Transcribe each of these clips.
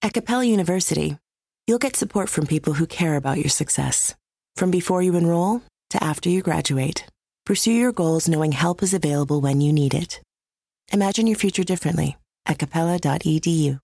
At Capella University, you'll get support from people who care about your success. From before you enroll to after you graduate, pursue your goals knowing help is available when you need it. Imagine your future differently at capella.edu.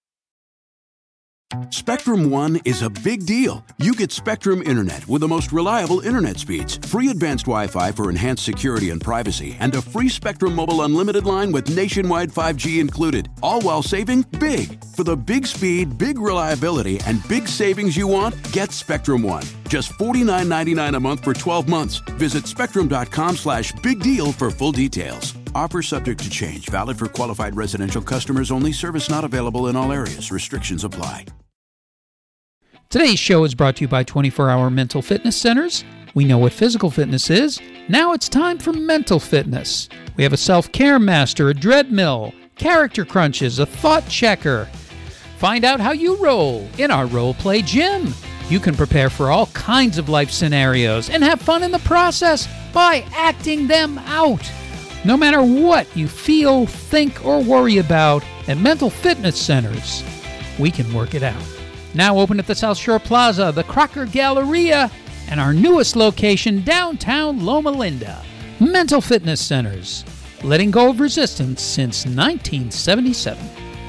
Spectrum One is a big deal. You get Spectrum Internet with the most reliable internet speeds, free advanced Wi-Fi for enhanced security and privacy, and a free Spectrum Mobile Unlimited line with nationwide 5G included, all while saving big. For the big speed, big reliability, and big savings you want, get Spectrum One. Just $49.99 a month for 12 months. Visit spectrum.com/big deal for full details. Offer subject to change. Valid for qualified residential customers only. Service not available in all areas. Restrictions apply. Today's show is brought to you by 24-Hour Mental Fitness Centers. We know what physical fitness is. Now it's time for mental fitness. We have a self-care master, a treadmill, character crunches, a thought checker. Find out how you roll in our role play gym. You can prepare for all kinds of life scenarios and have fun in the process by acting them out. No matter what you feel, think, or worry about at Mental Fitness Centers, we can work it out. Now open at the South Shore Plaza, the Crocker Galleria, and our newest location, downtown Loma Linda. Mental Fitness Centers, letting go of resistance since 1977.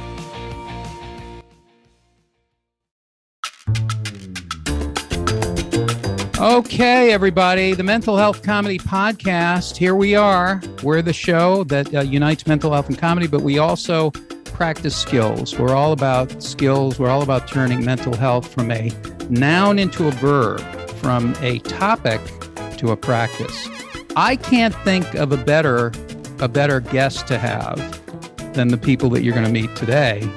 Okay, everybody, the Mental Health Comedy Podcast. Here we are. We're the show that unites mental health and comedy, but we also practice skills. We're all about skills. We're all about turning mental health from a noun into a verb, from a topic to a practice. I can't think of a better guest to have than the people that you're going to meet today.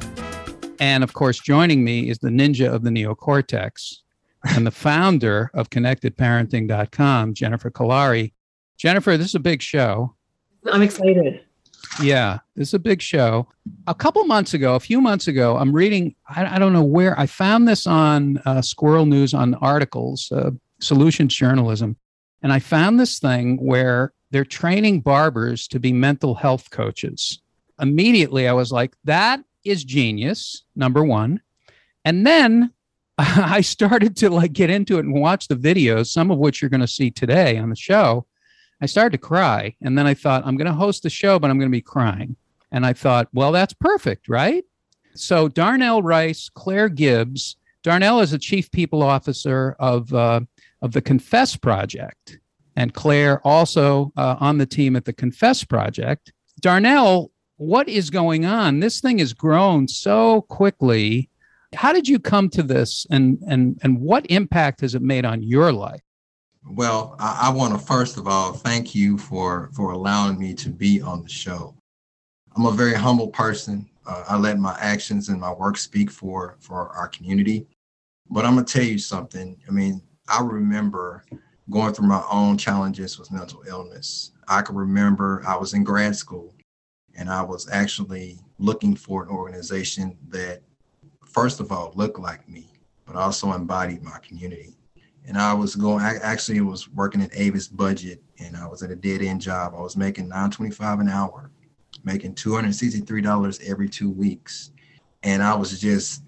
And of course, joining me is the ninja of the neocortex and the founder of ConnectedParenting.com, Jennifer Kolari. Jennifer, this is a big show. I'm excited. Yeah, this is a big show. A few months ago, I'm reading, I don't know where, I found this on Squirrel News on articles, Solutions Journalism. And I found this thing where they're training barbers to be mental health coaches. Immediately, I was like, that is genius, number one. And then I started to get into it and watch the videos, some of which you're going to see today on the show. I started to cry. And then I thought, I'm going to host the show, but I'm going to be crying. And I thought, well, that's perfect, right? So Darnell Rice, Claire Gibbs. Darnell is the chief people officer of the Confess Project. And Claire also on the team at the Confess Project. Darnell, what is going on? This thing has grown so quickly. How did you come to this, and what impact has it made on your life? Well, I want to first of all thank you for allowing me to be on the show. I'm a very humble person. I let my actions and my work speak for our community. But I'm going to tell you something. I mean, I remember going through my own challenges with mental illness. I can remember I was in grad school and I was actually looking for an organization that, first of all, looked like me, but also embodied my community. And I was working at Avis Budget, and I was at a dead-end job. I was making $9.25 an hour, making $263 every 2 weeks. And I was just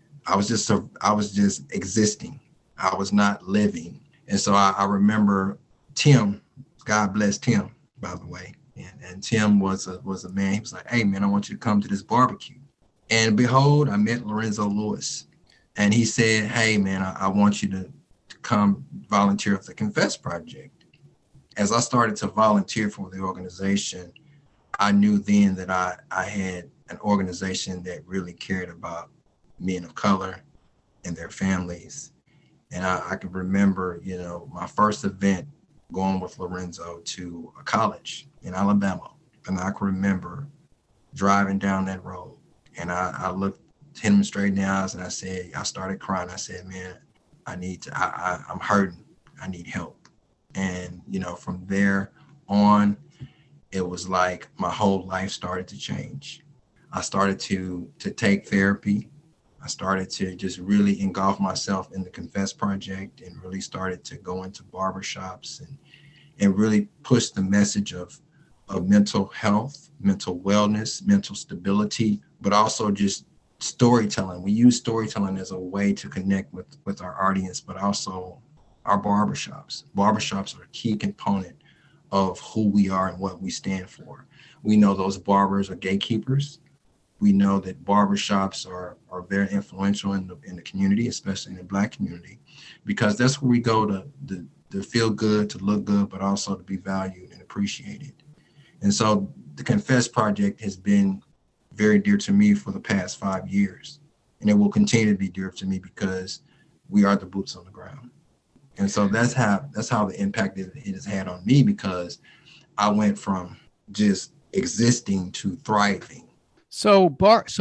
existing. I was not living. And so I remember Tim, God bless Tim, by the way. And Tim was a man. He was like, hey, man, I want you to come to this barbecue. And behold, I met Lorenzo Lewis. And he said, hey, man, I want you to come volunteer at the Confess Project. As I started to volunteer for the organization, I knew then that I had an organization that really cared about men of color and their families. And I can remember, my first event going with Lorenzo to a college in Alabama. And I can remember driving down that road. And I looked him straight in the eyes and I started crying. I said, man, I'm hurting. I need help. And, from there on, it was like my whole life started to change. I started to take therapy. I started to just really engulf myself in the Confess Project and really started to go into barbershops and really push the message of mental health, mental wellness, mental stability, but also just storytelling. We use storytelling as a way to connect with our audience, but also our barbershops. Barbershops are a key component of who we are and what we stand for. We know those barbers are gatekeepers. We know that barbershops are very influential in the community, especially in the Black community, because that's where we go to feel good, to look good, but also to be valued and appreciated. And so the Confess Project has been very dear to me for the past 5 years, and it will continue to be dear to me because we are the boots on the ground. And so that's how the impact it has had on me, because I went from just existing to thriving. So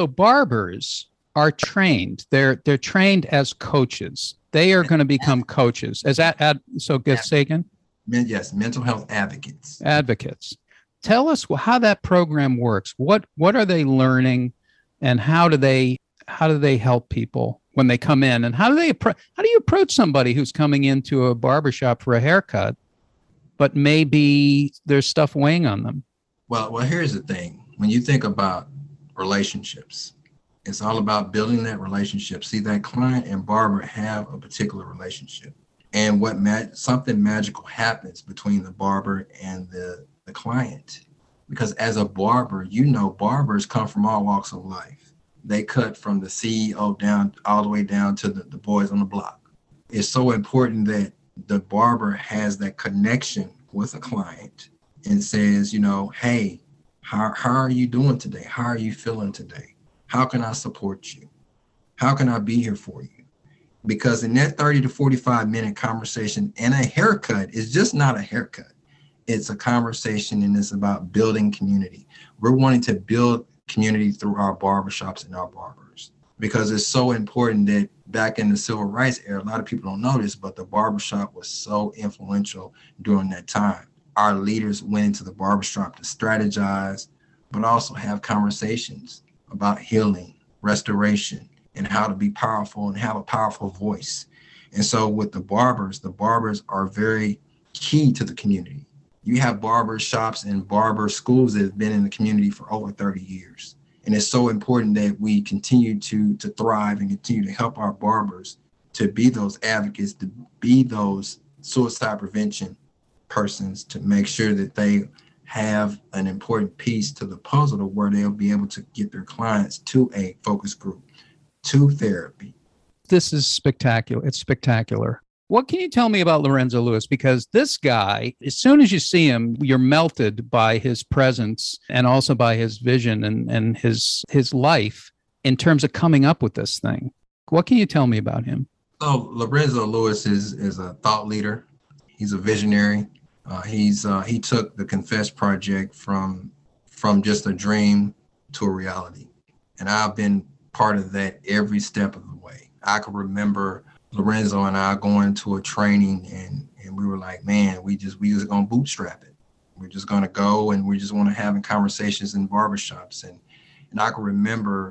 barbers are trained. They're trained as coaches. They are going to become coaches. Is that say again? Yes, mental health advocates. Advocates. Tell us how that program works. What are they learning, and how do they help people when they come in? And how do you approach somebody who's coming into a barbershop for a haircut, but maybe there's stuff weighing on them? Well, here's the thing. When you think about relationships, it's all about building that relationship. See, that client and barber have a particular relationship, and something magical happens between the barber and the client, because as a barber, barbers come from all walks of life. They cut from the CEO down all the way down to the boys on the block. It's so important that the barber has that connection with a client and says, hey, how are you doing today? How are you feeling today? How can I support you? How can I be here for you? Because in that 30 to 45 minute conversation, and a haircut is just not a haircut. It's a conversation, and it's about building community. We're wanting to build community through our barbershops and our barbers, because it's so important that back in the civil rights era, a lot of people don't know this, but the barbershop was so influential during that time. Our leaders went into the barbershop to strategize, but also have conversations about healing, restoration, and how to be powerful and have a powerful voice. And so with the barbers are very key to the community. You have barber shops and barber schools that have been in the community for over 30 years. And it's so important that we continue to thrive and continue to help our barbers to be those advocates, to be those suicide prevention persons, to make sure that they have an important piece to the puzzle to where they'll be able to get their clients to a focus group, to therapy. This is spectacular. It's spectacular. What can you tell me about Lorenzo Lewis? Because this guy, as soon as you see him, you're melted by his presence and also by his vision and his life in terms of coming up with this thing. What can you tell me about him? So Lorenzo Lewis is a thought leader. He's a visionary. He took the Confess Project from just a dream to a reality. And I've been part of that every step of the way. I can remember Lorenzo and I going to a training, and we were like, man, we just gonna bootstrap it. We're just gonna go, and we just want to having conversations in barbershops. And I can remember,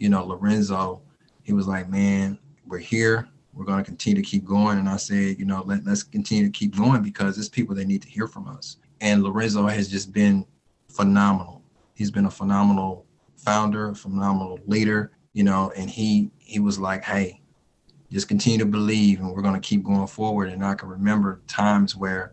Lorenzo, he was like, man, we're here. We're going to continue to keep going. And I said, let's continue to keep going, because there's people that need to hear from us. And Lorenzo has just been phenomenal. He's been a phenomenal founder, a phenomenal leader, and he was like, hey, just continue to believe, and we're going to keep going forward. And I can remember times where,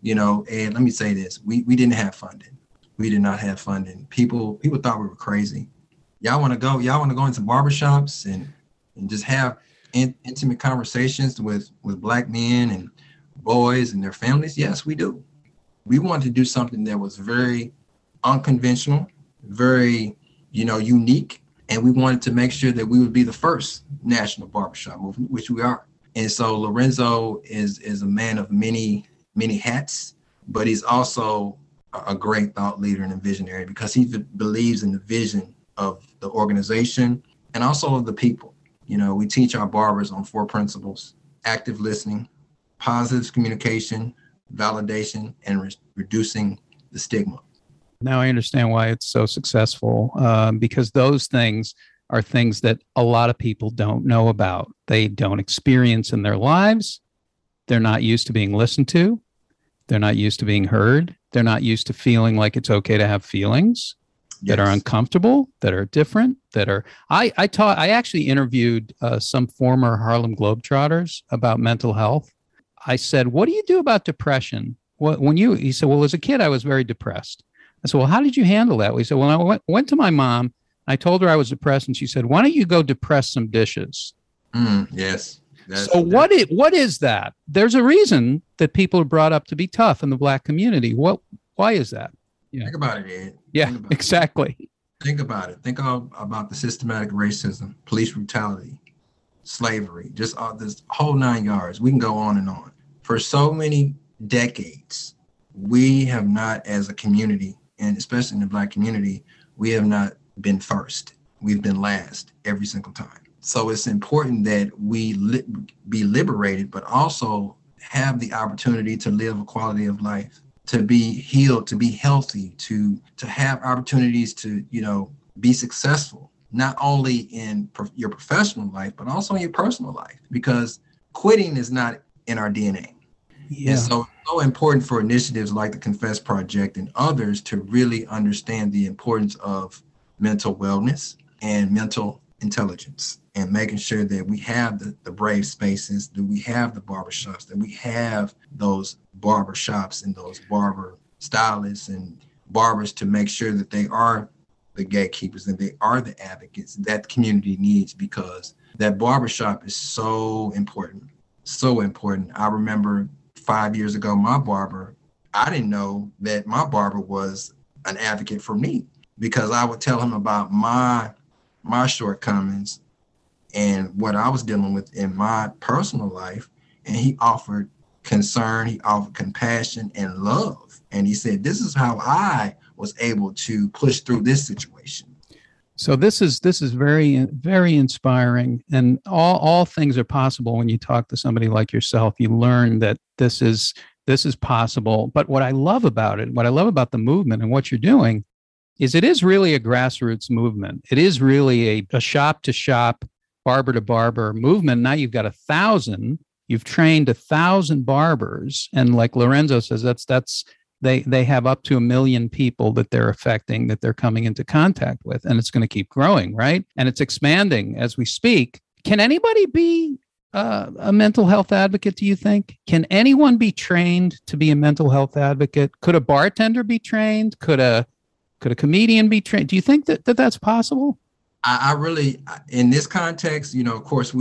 Ed, let me say this. We didn't have funding. We did not have funding. People thought we were crazy. Y'all want to go into barbershops and just have intimate conversations with Black men and boys and their families? Yes, we do. We wanted to do something that was very unconventional, very, unique. And we wanted to make sure that we would be the first national barbershop movement, which we are. And so Lorenzo is a man of many, many hats, but he's also a great thought leader and a visionary, because he believes in the vision of the organization and also of the people. We teach our barbers on 4 principles: active listening, positive communication, validation, and reducing the stigma. Now I understand why it's so successful, because those things are things that a lot of people don't know about. They don't experience in their lives. They're not used to being listened to. They're not used to being heard. They're not used to feeling like it's okay to have feelings. that are uncomfortable, that are different, that are, I actually interviewed some former Harlem Globetrotters about mental health. I said, what do you do about depression? He said, well, as a kid, I was very depressed. I said, well, how did you handle that? He said, well, I went to my mom. I told her I was depressed, and she said, why don't you go depress some dishes? Yes. So what is that? There's a reason that people are brought up to be tough in the Black community. Why is that? Yeah. Think about it, Ed. Yeah, exactly. Think about it. Think about the systematic racism, police brutality, slavery, just all this whole 9 yards. We can go on and on. For so many decades, we have not, as a community, and especially in the Black community, we have not been first. We've been last every single time. So it's important that we be liberated, but also have the opportunity to live a quality of life, to be healed, to be healthy, to have opportunities to, be successful, not only in your professional life, but also in your personal life, because quitting is not in our DNA. Yeah. And so it's so important for initiatives like the Confess Project and others to really understand the importance of mental wellness and mental intelligence, and making sure that we have the brave spaces, that we have the barbershops, that we have those barbershops and those barber stylists and barbers to make sure that they are the gatekeepers and they are the advocates that the community needs, because that barbershop is so important, so important. I remember 5 years ago, my barber, I didn't know that my barber was an advocate for me, because I would tell him about my shortcomings and what I was dealing with in my personal life. And he offered concern, he offered compassion and love. And he said, this is how I was able to push through this situation. So this is very, very inspiring. And all things are possible when you talk to somebody like yourself. You learn that this is possible. But what I love about it, what I love about the movement and what you're doing, is it is really a grassroots movement. It is really a shop to shop, barber to barber movement. Now you've got 1,000. You've trained 1,000 barbers, and like Lorenzo says, they have up to 1 million people that they're affecting, that they're coming into contact with, and it's going to keep growing, right? And it's expanding as we speak. Can anybody be a mental health advocate? Do you think? Can anyone be trained to be a mental health advocate? Could a bartender be trained? Could a comedian be trained? Do you think that's possible? I really, in this context, of course,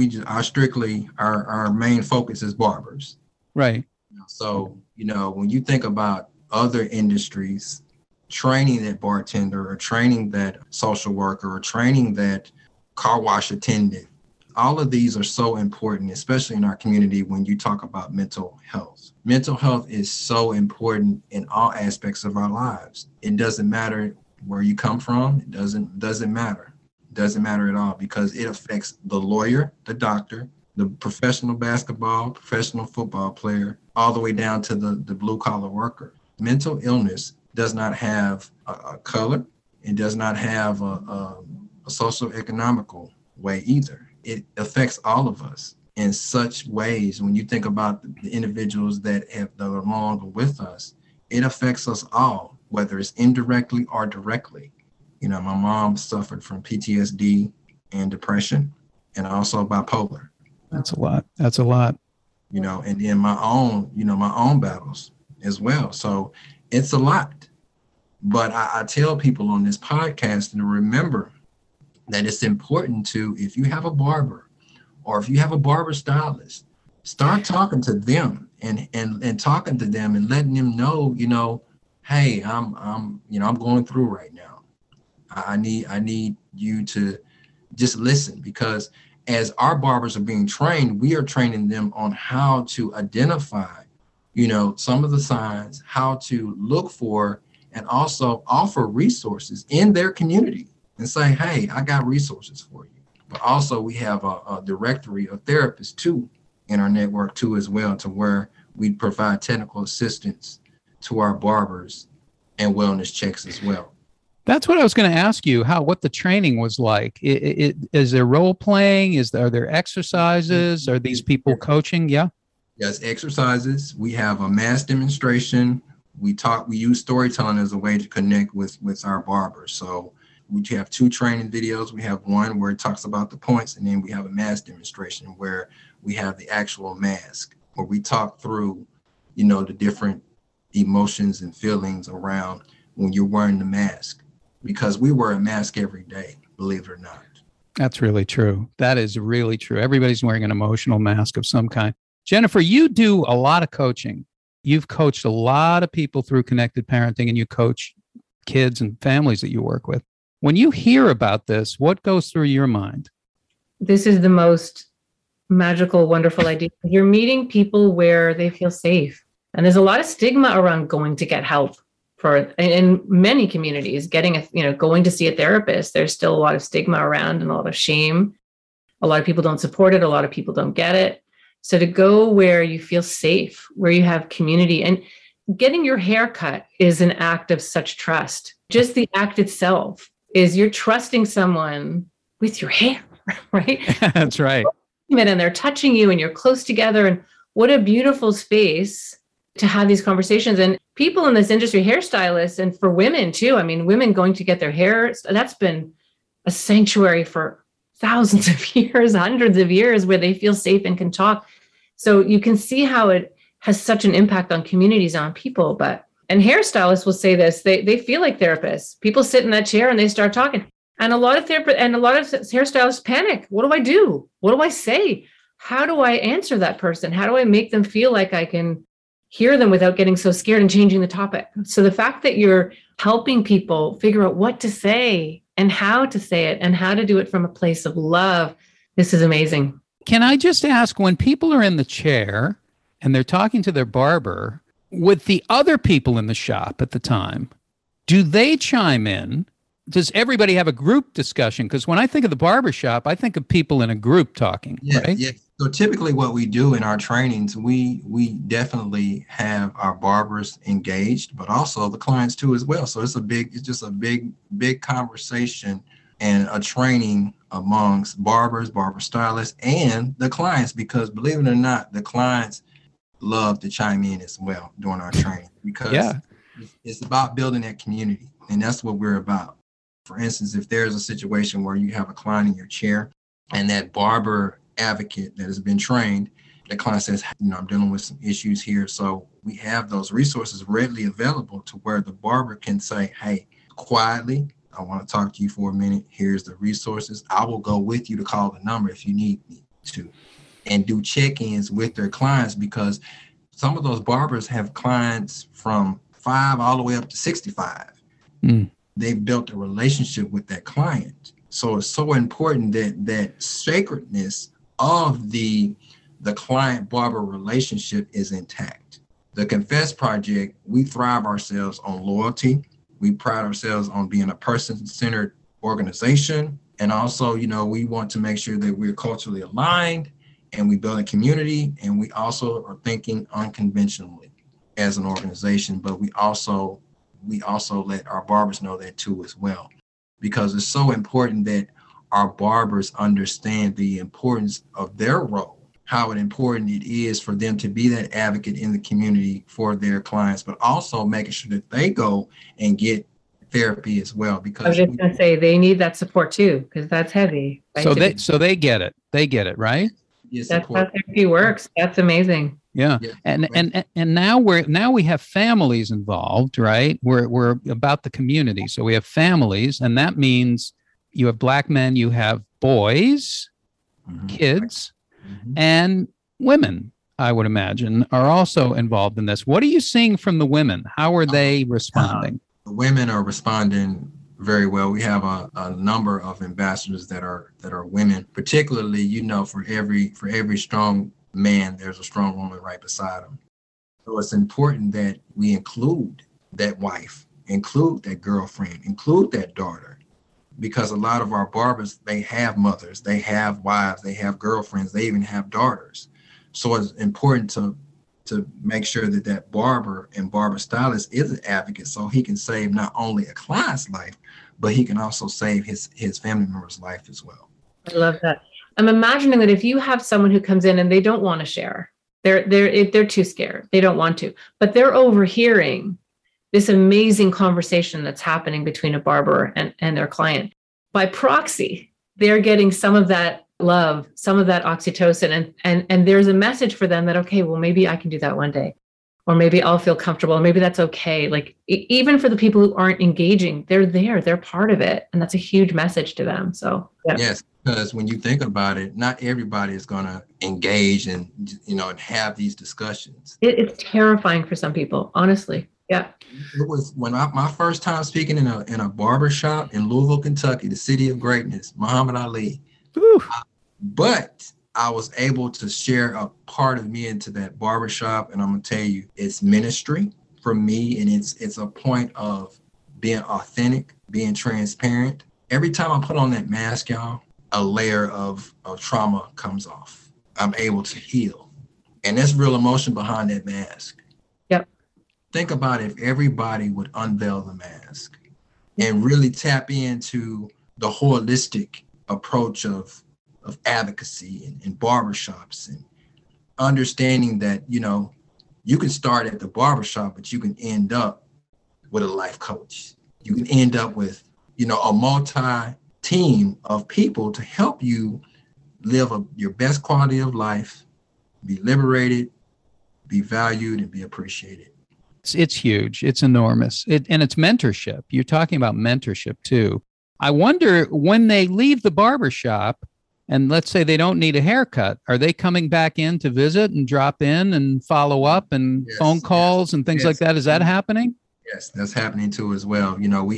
our main focus is barbers. Right. So, when you think about other industries, training that bartender or training that social worker or training that car wash attendant, all of these are so important, especially in our community when you talk about mental health. Mental health is so important in all aspects of our lives. It doesn't matter where you come from. It doesn't matter. It doesn't matter at all, because it affects the lawyer, the doctor, the professional basketball, professional football player, all the way down to the blue collar worker. Mental illness does not have a color. It does not have a socioeconomical way either. It affects all of us in such ways. When you think about the individuals that are no longer with us, it affects us all, whether it's indirectly or directly. My mom suffered from PTSD and depression, and also bipolar. That's a lot. And then my own battles as well. So it's a lot. But I tell people on this podcast to remember that it's important to, if you have a barber or if you have a barber stylist, start talking to them and talking to them and letting them know, hey, I'm going through right now. I need you to just listen, because as our barbers are being trained, we are training them on how to identify, some of the signs, how to look for, and also offer resources in their community and say, hey, I got resources for you. But also we have a directory of therapists too in our network too as well, to where we provide technical assistance to our barbers and wellness checks as well. That's what I was going to ask you, what the training was like. Is there role playing? Are there exercises? Are these people coaching? Yeah. Yes, exercises. We have a mass demonstration we use storytelling as a way to connect with our barbers. So we have 2 training videos. We have one where it talks about the points, and then we have a mask demonstration where we have the actual mask, where we talk through, the different emotions and feelings around when you're wearing the mask, because we wear a mask every day, believe it or not. That's really true. That is really true. Everybody's wearing an emotional mask of some kind. Jennifer, you do a lot of coaching. You've coached a lot of people through connected parenting, and you coach kids and families that you work with. When you hear about this, what goes through your mind? This is the most magical, wonderful idea. You're meeting people where they feel safe. And there's a lot of stigma around going to get help in many communities, going to see a therapist. There's still a lot of stigma around and a lot of shame. A lot of people don't support it. A lot of people don't get it. So to go where you feel safe, where you have community, and getting your hair cut is an act of such trust. Just the act itself is you're trusting someone with your hair, right? That's right. And they're touching you and you're close together. And what a beautiful space to have these conversations. And people in this industry, hairstylists, and for women too. I mean, women going to get their hair, that's been a sanctuary for thousands of years, hundreds of years, where they feel safe and can talk. So you can see how it has such an impact on communities, on people. And hairstylists will say this, they feel like therapists. People sit in that chair and they start talking. And a lot of hairstylists panic. What do I do? What do I say? How do I answer that person? How do I make them feel like I can hear them without getting so scared and changing the topic? So the fact that you're helping people figure out what to say and how to say it and how to do it from a place of love, this is amazing. Can I just ask, when people are in the chair and they're talking to their barber with the other people in the shop at the time, do they chime in? Does everybody have a group discussion? Because when I think of the barber shop, I think of people in a group talking, right? Yeah. So typically what we do in our trainings, we definitely have our barbers engaged, but also the clients too as well. So it's just a big conversation and a training amongst barbers, barber stylists, and the clients, because believe it or not, the clients love to chime in as well during our training, because it's about building that community, and that's what we're about. For instance, if there's a situation where you have a client in your chair and that barber advocate that has been trained, the client says, I'm dealing with some issues here. So we have those resources readily available to where the barber can say, hey, quietly, I want to talk to you for a minute. Here's the resources. I will go with you to call the number if you need me to, and do check-ins with their clients, because some of those barbers have clients from 5 all the way up to 65. They've built a relationship with that client. So it's so important that sacredness of the client barber relationship is intact. The Confess Project, we thrive ourselves on loyalty. We pride ourselves on being a person-centered organization. And also, we want to make sure that we're culturally aligned and we build a community. And we also are thinking unconventionally as an organization, but we also let our barbers know that too as well, because it's so important that our barbers understand the importance of their role, how important it is for them to be that advocate in the community for their clients, but also making sure that they go and get therapy as well. Because I was just going to say they need that support too, because that's heavy. Right? So they get it. They get it, right? Yes, that's how therapy works. That's amazing. Yeah. And now we have families involved, right? We're about the community. So we have families, and that means you have Black men, you have boys, kids, and women, I would imagine, are also involved in this. What are you seeing from the women? How are they responding? The women are responding very well. We have a number of ambassadors that are women, particularly, for every strong man, there's a strong woman right beside him. So it's important that we include that wife, include that girlfriend, include that daughter, because a lot of our barbers, they have mothers, they have wives, they have girlfriends, they even have daughters. So it's important to make sure that barber and barber stylist is an advocate, so he can save not only a client's life, but he can also save his family member's life as well. I love that. I'm imagining that if you have someone who comes in and they don't want to share, they're too scared, they don't want to, but they're overhearing this amazing conversation that's happening between a barber and their client. By proxy, they're getting some of that love, some of that oxytocin, and there's a message for them that, okay, well, maybe I can do that one day, or maybe I'll feel comfortable, or maybe that's okay. Like even for the people who aren't engaging, they're there, they're part of it. And that's a huge message to them. So yeah. Yes, because when you think about it, not everybody is going to engage and, and have these discussions. It's terrifying for some people, honestly. Yeah. It was when my first time speaking in a barber shop in Louisville, Kentucky, the city of greatness, Muhammad Ali. But I was able to share a part of me into that barbershop. And I'm going to tell you, it's ministry for me. And it's a point of being authentic, being transparent. Every time I put on that mask, y'all, a layer of trauma comes off. I'm able to heal. And there's real emotion behind that mask. Yep. Think about if everybody would unveil the mask and really tap into the holistic approach of advocacy and barbershops, and understanding that, you can start at the barbershop, but you can end up with a life coach. You can end up with, a multi-team of people to help you live your best quality of life, be liberated, be valued, and be appreciated. It's huge. It's enormous. And it's mentorship. You're talking about mentorship too. I wonder when they leave the barbershop, and let's say they don't need a haircut, are they coming back in to visit and drop in and follow up and phone calls and things like that? Is that happening? Yes, that's happening too as well. We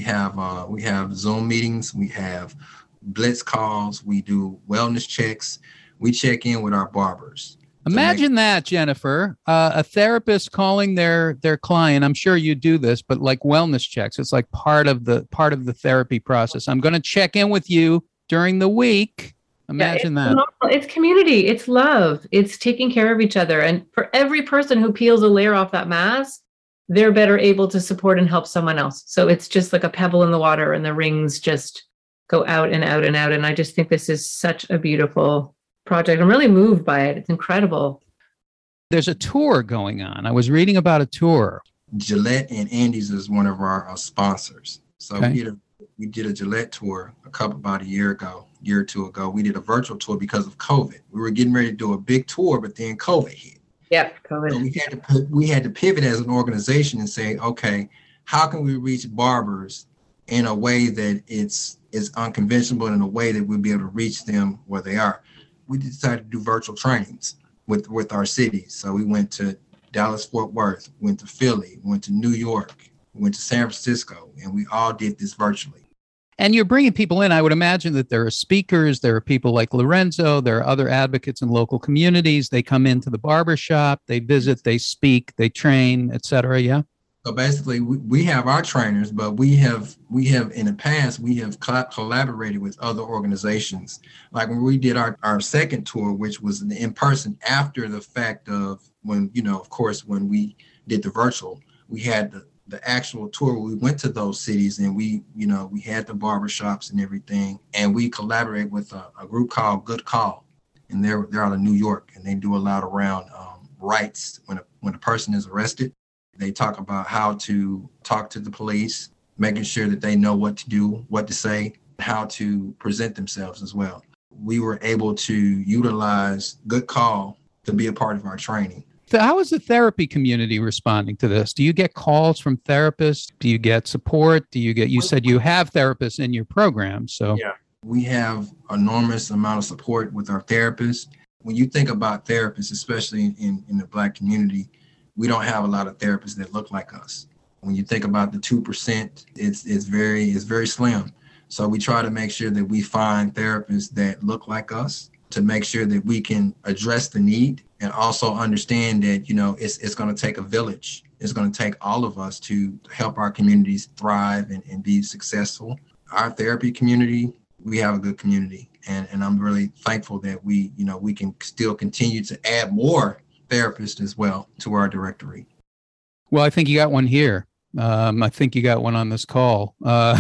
have Zoom meetings, we have blitz calls, we do wellness checks, we check in with our barbers. Imagine that, Jennifer, a therapist calling their client. I'm sure you do this, but like wellness checks, it's like part of the therapy process. I'm going to check in with you during the week. Imagine that. It's community. It's love. It's taking care of each other. And for every person who peels a layer off that mask, they're better able to support and help someone else. So it's just like a pebble in the water, and the rings just go out and out and out. And I just think this is such a beautiful project. I'm really moved by it. It's incredible. There's a tour going on. I was reading about a tour. Gillette and Andy's is one of our sponsors. So we did a Gillette tour about a year or two ago. We did a virtual tour because of COVID. We were getting ready to do a big tour, but then COVID hit. Yeah, COVID. So we had to pivot as an organization and say, okay, how can we reach barbers in a way that it's unconventional, in a way that we'll be able to reach them where they are? We decided to do virtual trainings with our cities. So we went to Dallas, Fort Worth, went to Philly, went to New York, went to San Francisco, and we all did this virtually. And you're bringing people in. I would imagine that there are speakers, there are people like Lorenzo, there are other advocates in local communities. They come into the barbershop, they visit, they speak, they train, et cetera. Yeah. So basically, we have our trainers, but we have in the past, we have collaborated with other organizations. Like when we did our second tour, which was in person after the fact of when, of course, when we did the virtual, we had the actual tour. We went to those cities and we had the barbershops and everything. And we collaborate with a group called Good Call. And they're out of New York, and they do a lot around rights when a person is arrested. They talk about how to talk to the police, making sure that they know what to do, what to say, how to present themselves as well. We were able to utilize Good Call to be a part of our training. How is the therapy community responding to this? Do you get calls from therapists? Do you get support? You said you have therapists in your program. So yeah, we have enormous amount of support with our therapists. When you think about therapists, especially in the Black community, we don't have a lot of therapists that look like us. When you think about the 2%, it's very slim. So we try to make sure that we find therapists that look like us, to make sure that we can address the need, and also understand that, it's going to take a village. It's going to take all of us to help our communities thrive and be successful. Our therapy community, we have a good community. And I'm really thankful that we can still continue to add more therapists as well to our directory. Well, I think you got one here. I think you got one on this call.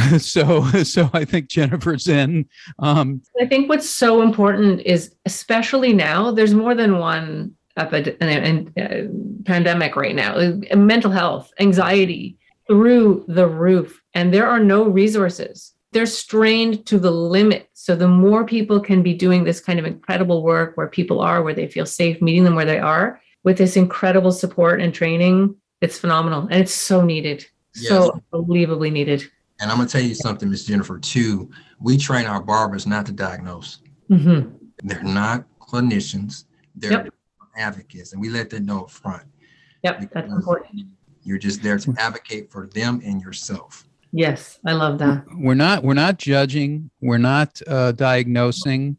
So I think Jennifer's in. I think what's so important is, especially now, there's more than one pandemic right now. Mental health, anxiety. through the roof, and there are no resources. They're strained to the limit. So the more people can be doing this kind of incredible work where people are, where they feel safe, meeting them where they are, with this incredible support and training, it's phenomenal. And it's so needed. Yes. So unbelievably needed. And I'm going to tell you something, Ms. Jennifer, too. We train our barbers not to diagnose. Mm-hmm. They're not clinicians. They're advocates. And we let them know up front. Yep, that's important. You're just there to advocate for them and yourself. Yes, I love that. We're not judging. We're not diagnosing.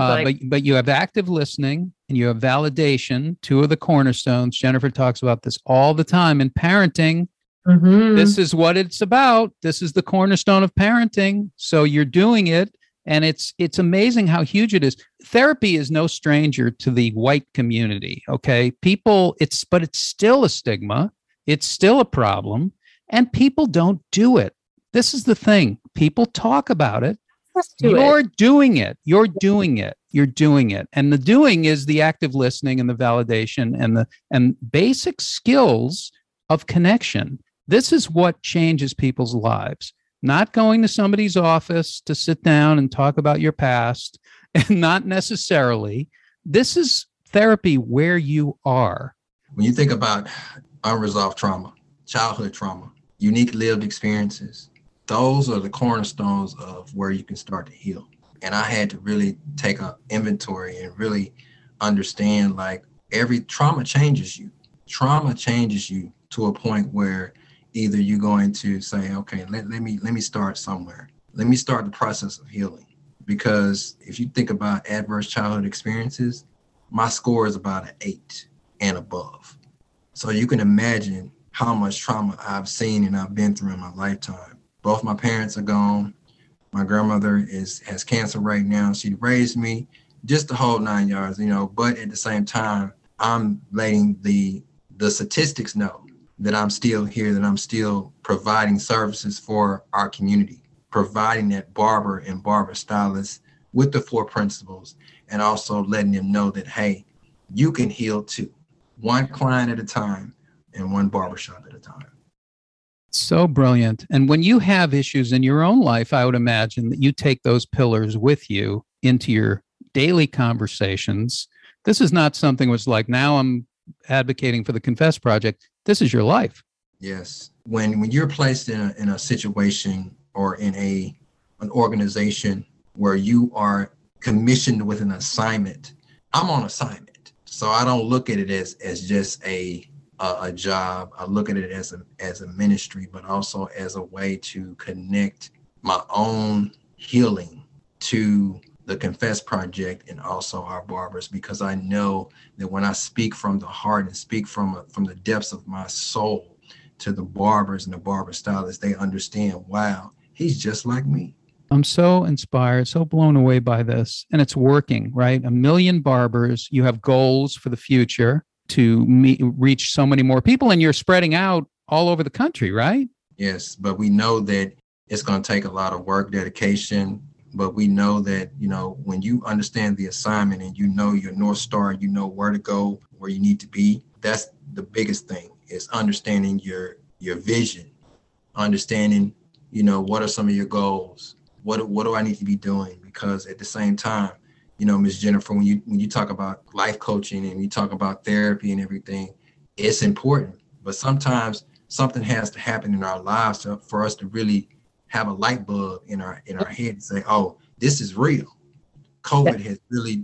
But you have active listening and you have validation, two of the cornerstones. Jennifer talks about this all the time in parenting. Mm-hmm. This is what it's about. This is the cornerstone of parenting. So you're doing it. And it's amazing how huge it is. Therapy is no stranger to the white community. Okay. But it's still a stigma. It's still a problem. And people don't do it. This is the thing. People talk about it. You're doing it. You're doing it. You're doing it. And the doing is the active listening and the validation and basic skills of connection. This is what changes people's lives. Not going to somebody's office to sit down and talk about your past, and not necessarily. This is therapy where you are. When you think about unresolved trauma, childhood trauma, unique lived experiences, those are the cornerstones of where you can start to heal. And I had to really take an inventory and really understand, like, every trauma changes you. Trauma changes you to a point where either you're going to say, okay, let me start somewhere. Let me start the process of healing. Because if you think about adverse childhood experiences, my score is about an 8 and above. So you can imagine how much trauma I've seen and I've been through in my lifetime. Both my parents are gone. My grandmother has cancer right now. She raised me, just the whole 9 yards, but at the same time, I'm letting the statistics know that I'm still here, that I'm still providing services for our community, providing that barber and barber stylist with the 4 principles, and also letting them know that, hey, you can heal too, one client at a time and one barbershop at a time. So brilliant. And when you have issues in your own life, I would imagine that you take those pillars with you into your daily conversations. This is not something was like, now I'm advocating for the Confess Project. This is your life. Yes. When you're placed in a situation or in an organization where you are commissioned with an assignment, I'm on assignment. So I don't look at it as just a job. I look at it as a ministry, but also as a way to connect my own healing to the Confess Project and also our barbers, because I know that when I speak from the heart and speak from the depths of my soul to the barbers and the barber stylists, they understand, wow, he's just like me. I'm so inspired, so blown away by this. And it's working, right? 1 million barbers. You have goals for the future to reach so many more people, and you're spreading out all over the country, right? Yes, but we know that it's going to take a lot of work, dedication. But we know that, when you understand the assignment and you know your North Star, you know where to go, where you need to be, that's the biggest thing, is understanding your vision, understanding, what are some of your goals? What do I need to be doing? Because at the same time, Ms. Jennifer, when you talk about life coaching and you talk about therapy and everything, it's important. But sometimes something has to happen in our lives for us to really have a light bulb in our head and say, oh, this is real. COVID has really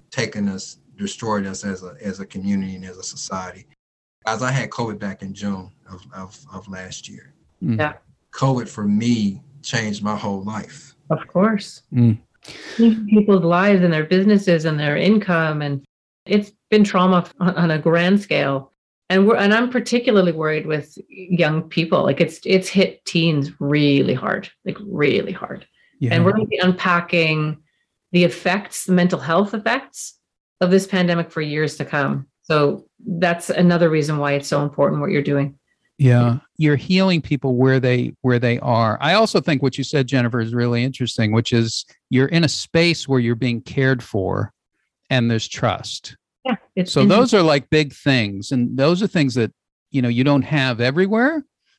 destroyed us as a community and as a society. As I had COVID back in June of last year. Yeah. COVID for me changed my whole life. Of course. People's lives and their businesses and their income. And it's been trauma on a grand scale. And I'm particularly worried with young people. Like it's hit teens really hard, really hard. Yeah. And we're going to be unpacking the effects, the mental health effects of this pandemic for years to come. So that's another reason why it's so important what you're doing. Yeah, you're healing people where they are. I also think what you said, Jennifer, is really interesting, which is you're in a space where you're being cared for and there's trust. Yeah. So those are like big things. And those are things that, you don't have everywhere,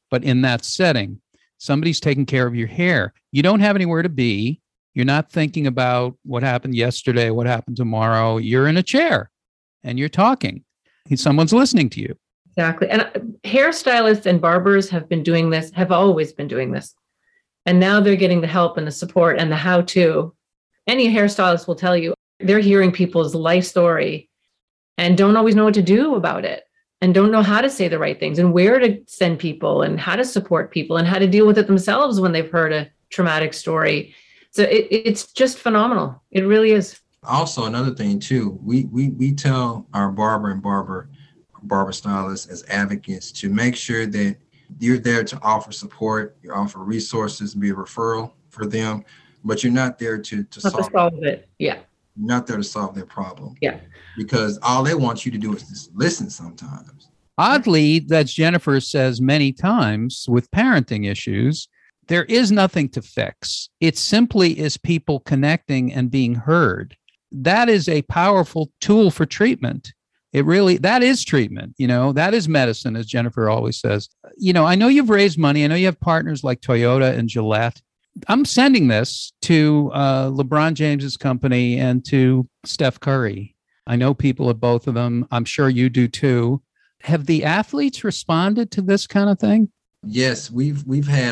but in that setting, somebody's taking care of your hair. You don't have anywhere to be. You're not thinking about what happened yesterday, what happened tomorrow. You're in a chair and you're talking. Someone's listening to you. Exactly. And hairstylists and barbers have always been doing this. And now they're getting the help and the support and the how-to. Any hairstylist will tell you they're hearing people's life story and don't always know what to do about it, and don't know how to say the right things and where to send people and how to support people and how to deal with it themselves when they've heard a traumatic story. So it's just phenomenal. It really is. Also, another thing too, we tell our barber stylists as advocates to make sure that you're there to offer support, you offer resources, be a referral for them, but you're not there to solve it. Yeah. You're not there to solve their problem. Yeah. Because all they want you to do is just listen sometimes. Oddly, as Jennifer says many times with parenting issues, there is nothing to fix. It simply is people connecting and being heard. That is a powerful tool for treatment. That is treatment, that is medicine, as Jennifer always says. I know you've raised money. I know you have partners like Toyota and Gillette. I'm sending this to LeBron James's company and to Steph Curry. I know people at both of them. I'm sure you do too. Have the athletes responded to this kind of thing? Yes, we had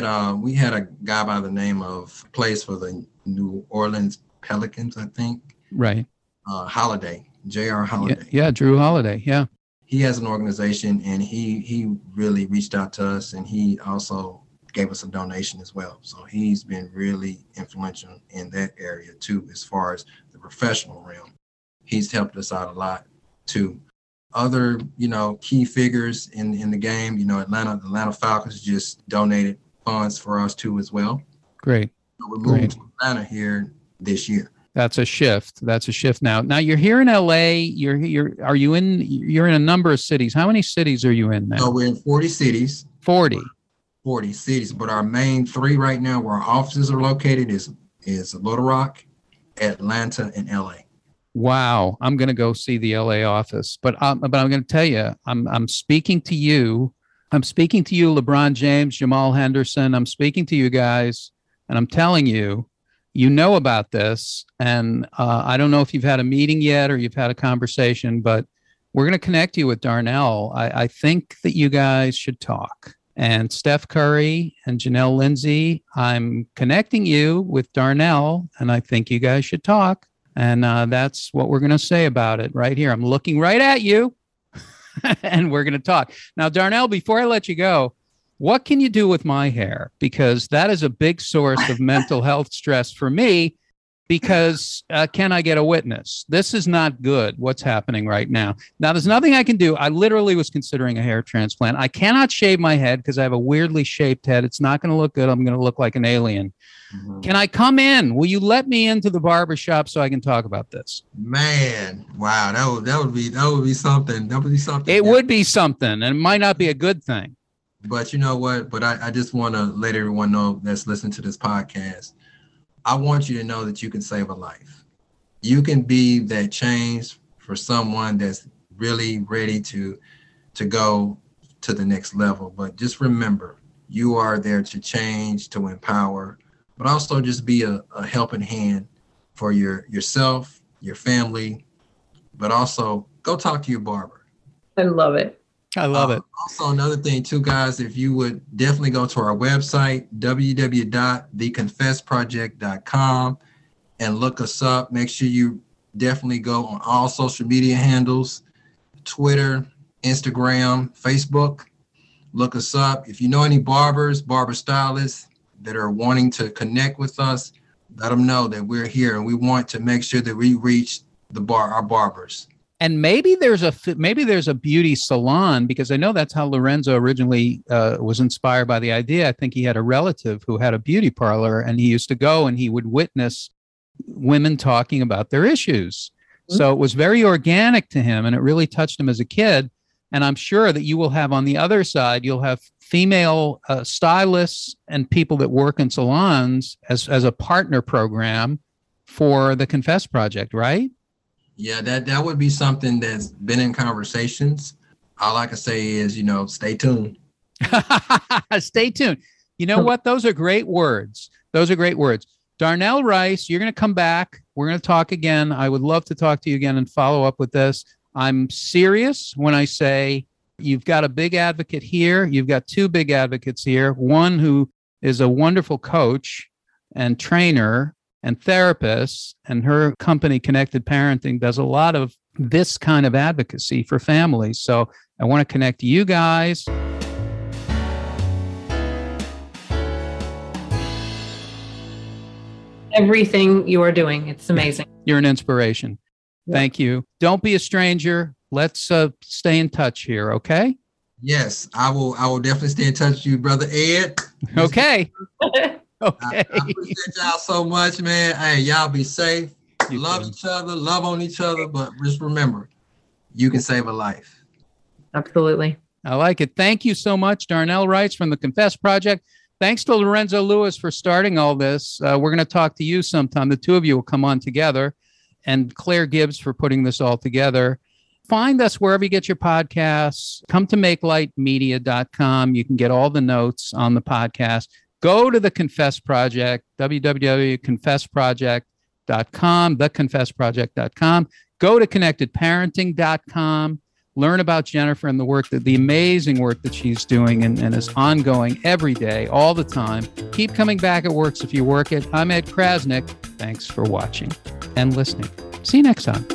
a guy by the name of plays for the New Orleans Pelicans, I think. Right. Holiday, J.R. Holiday. Yeah, Drew Holiday. Yeah. He has an organization, and he really reached out to us, and he also gave us a donation as well. So he's been really influential in that area too, as far as the professional realm. He's helped us out a lot too. Other, key figures in the game, the Atlanta Falcons just donated funds for us too as well. Great. So we're moving to Atlanta here this year. That's a shift. Now. Now you're here in LA. You're in a number of cities. How many cities are you in now? So we're in 40 cities. 40 cities, but our main 3 right now where our offices are located is Little Rock, Atlanta, and LA. Wow, I'm going to go see the LA office, but I'm going to tell you, I'm speaking to you. I'm speaking to you, LeBron James, Jamal Henderson. I'm speaking to you guys, and I'm telling you, about this. And I don't know if you've had a meeting yet or you've had a conversation, but we're going to connect you with Darnell. I think that you guys should talk. And Steph Curry and Janelle Lindsay, I'm connecting you with Darnell, and I think you guys should talk. And that's what we're going to say about it right here. I'm looking right at you, and we're going to talk. Now, Darnell, before I let you go, what can you do with my hair? Because that is a big source of mental health stress for me, because can I get a witness? This is not good, what's happening right now. Now, there's nothing I can do. I literally was considering a hair transplant. I cannot shave my head because I have a weirdly shaped head. It's not going to look good. I'm going to look like an alien. Mm-hmm. Can I come in? Will you let me into the barbershop so I can talk about this? Man, wow, that would be something. That would be something. It would be something, and it might not be a good thing. But you know what? But I just want to let everyone know that's listening to this podcast. I want you to know that you can save a life. You can be that change for someone that's really ready to go to the next level. But just remember, you are there to change, to empower, but also just be a helping hand for yourself, your family, but also go talk to your barber. I love it. I love it. Also, another thing too, guys, if you would definitely go to our website, www.theconfessproject.com, and look us up. Make sure you definitely go on all social media handles, Twitter, Instagram, Facebook. Look us up. If you know any barbers, barber stylists that are wanting to connect with us, let them know that we're here, and we want to make sure that we reach our barbers. And maybe there's a beauty salon, because I know that's how Lorenzo originally was inspired by the idea. I think he had a relative who had a beauty parlor, and he used to go and he would witness women talking about their issues. Mm-hmm. So it was very organic to him, and it really touched him as a kid. And I'm sure that you will have on the other side, you'll have female stylists and people that work in salons as a partner program for the Confess Project, right? Yeah, that would be something that's been in conversations. All I can say is, stay tuned. Stay tuned. You know what? Those are great words. Darnell Rice, you're going to come back. We're going to talk again. I would love to talk to you again and follow up with this. I'm serious when I say you've got a big advocate here. You've got two big advocates here. One who is a wonderful coach and trainer and therapist, and her company, Connected Parenting, does a lot of this kind of advocacy for families. So I want to connect you guys. Everything you are doing. It's amazing. You're an inspiration. Thank you. Don't be a stranger. Let's stay in touch here, okay? Yes, I will definitely stay in touch with you, Brother Ed. Okay. Okay. I appreciate y'all so much, man. Hey, y'all be safe. You love too. each other, love on each other, but just remember, you can save a life. Absolutely. I like it. Thank you so much, Darnell Rice from the Confess Project. Thanks to Lorenzo Lewis for starting all this. We're going to talk to you sometime. The two of you will come on together, and Claire Gibbs for putting this all together. Find us wherever you get your podcasts. Come to makelightmedia.com. You can get all the notes on the podcast. Go to the Confess Project, www.confessproject.com, theconfessproject.com. Go to connectedparenting.com. Learn about Jennifer and the work, the amazing work that she's doing and is ongoing every day, all the time. Keep coming back. It works if you work it. I'm Ed Krasnick. Thanks for watching and listening. See you next time.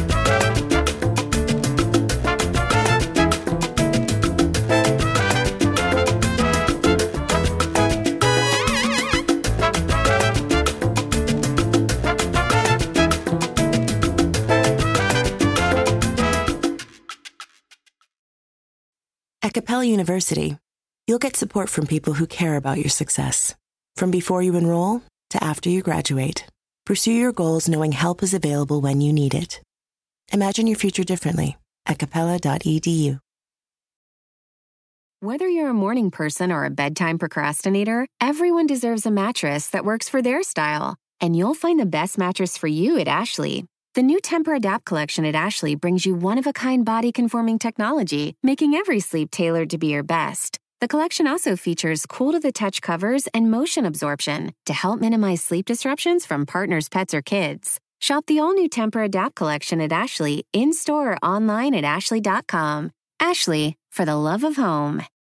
At Capella University, you'll get support from people who care about your success. From before you enroll to after you graduate, pursue your goals knowing help is available when you need it. Imagine your future differently at capella.edu. Whether you're a morning person or a bedtime procrastinator, everyone deserves a mattress that works for their style. And you'll find the best mattress for you at Ashley. The new Tempur-Adapt collection at Ashley brings you one-of-a-kind body-conforming technology, making every sleep tailored to be your best. The collection also features cool-to-the-touch covers and motion absorption to help minimize sleep disruptions from partners, pets, or kids. Shop the all-new Tempur-Adapt collection at Ashley, in-store or online at ashley.com. Ashley, for the love of home.